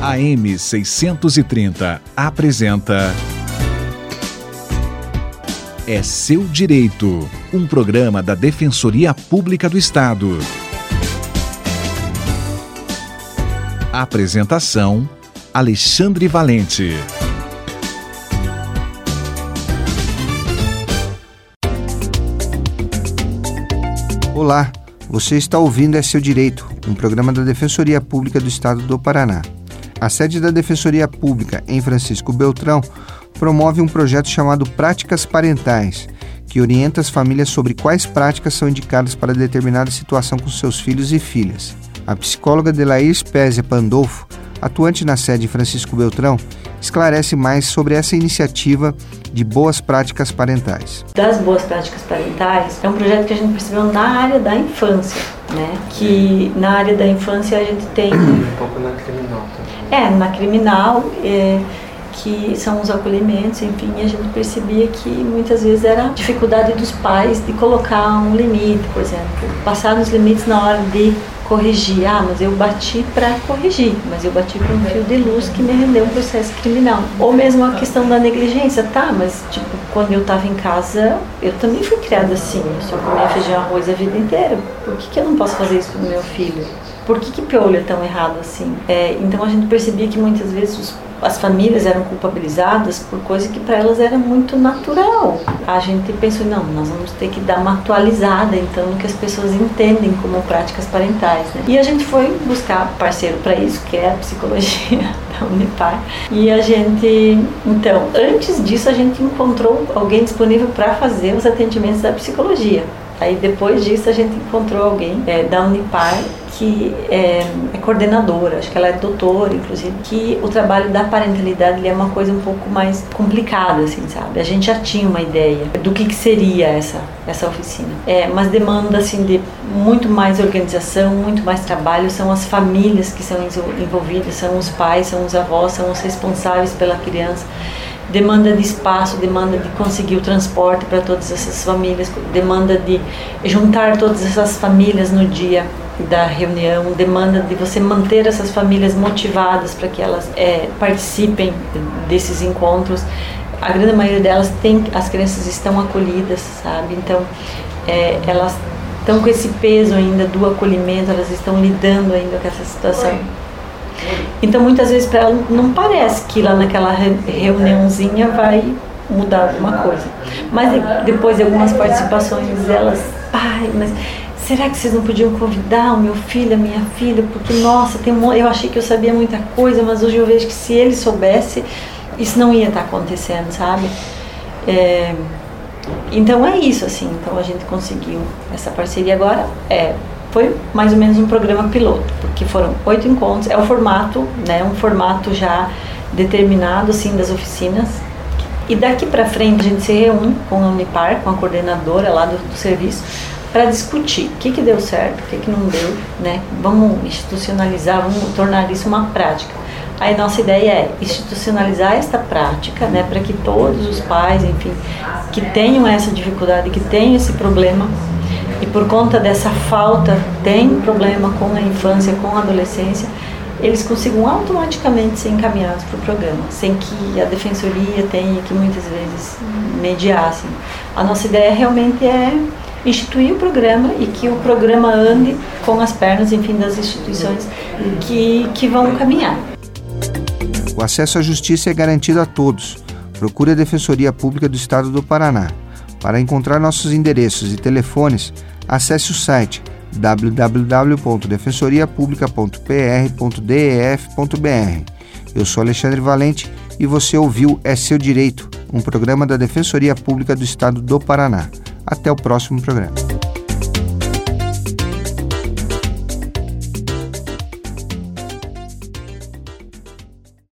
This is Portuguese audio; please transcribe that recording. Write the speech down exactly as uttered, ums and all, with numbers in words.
A M seiscentos e trinta apresenta É Seu Direito, um programa da Defensoria Pública do Estado. Apresentação: Alexandre Valente. Olá, você está ouvindo É Seu Direito, um programa da Defensoria Pública do Estado do Paraná. A sede da Defensoria Pública, em Francisco Beltrão, promove um projeto chamado Práticas Parentais, que orienta as famílias sobre quais práticas são indicadas para determinada situação com seus filhos e filhas. A psicóloga Delair Spezia Pandolfo, atuante na sede Francisco Beltrão, esclarece mais sobre essa iniciativa de boas práticas parentais. Das boas práticas parentais é um projeto que a gente percebeu na área da infância, né? Que na área da infância a gente tem um pouco na criminal também. É, na criminal, é, que são os acolhimentos, enfim, a gente percebia que muitas vezes era a dificuldade dos pais de colocar um limite, por exemplo, passar nos limites na hora de corrigir. Ah, mas eu bati para corrigir, mas eu bati para um fio de luz que me rendeu um processo criminal. Ou mesmo a questão da negligência, tá, mas tipo, quando eu estava em casa, eu também fui criada assim, eu só comia feijão e arroz a vida inteira. Por que que eu não posso fazer isso com o meu filho? Por que que piolho é tão errado assim? É, então a gente percebia que muitas vezes os, as famílias eram culpabilizadas por coisa que para elas era muito natural. A gente pensou, não, nós vamos ter que dar uma atualizada então no que as pessoas entendem como práticas parentais, né? E a gente foi buscar parceiro para isso, que é a psicologia da Unipar. E a gente, então, antes disso a gente encontrou alguém disponível para fazer os atendimentos da psicologia. Aí depois disso a gente encontrou alguém é, da Unipar que é, é coordenadora, acho que ela é doutora, inclusive, que o trabalho da parentalidade ele é uma coisa um pouco mais complicada, assim, sabe? A gente já tinha uma ideia do que, que seria essa, essa oficina, é, mas demanda, assim, de muito mais organização, muito mais trabalho, são as famílias que são envolvidas, são os pais, são os avós, são os responsáveis pela criança. Demanda de espaço, demanda de conseguir o transporte para todas essas famílias, demanda de juntar todas essas famílias no dia da reunião, demanda de você manter essas famílias motivadas para que elas é, participem desses encontros. A grande maioria delas tem, as crianças estão acolhidas, sabe? Então, é, elas estão com esse peso ainda do acolhimento, elas estão lidando ainda com essa situação. Então muitas vezes para ela não parece que lá naquela reuniãozinha vai mudar alguma coisa, mas depois de algumas participações elas, pai, mas será que vocês não podiam convidar o meu filho, a minha filha, porque nossa, tem um, eu achei que eu sabia muita coisa, mas hoje eu vejo que se ele soubesse isso não ia estar acontecendo, sabe? É, então é isso, assim, então a gente conseguiu essa parceria agora, é foi mais ou menos um programa piloto, porque foram oito encontros, é o formato, né, um formato já determinado, assim, das oficinas, e daqui para frente a gente se reúne com a Unipar, com a coordenadora lá do, do serviço, para discutir o que que deu certo, o que que não deu, né, vamos institucionalizar, vamos tornar isso uma prática. Aí nossa ideia é institucionalizar esta prática, né, para que todos os pais, enfim, que tenham essa dificuldade, que tenham esse problema, e por conta dessa falta, tem problema com a infância, com a adolescência, eles consigam automaticamente ser encaminhados para o programa, sem que a defensoria tenha que muitas vezes mediar. Assim. A nossa ideia realmente é instituir o programa e que o programa ande com as pernas, enfim, das instituições que, que vão caminhar. O acesso à justiça é garantido a todos. Procure a Defensoria Pública do Estado do Paraná. Para encontrar nossos endereços e telefones, acesse o site w w w ponto defensoria publica ponto p r ponto d e f ponto b r. Eu sou Alexandre Valente e você ouviu É Seu Direito, um programa da Defensoria Pública do Estado do Paraná. Até o próximo programa.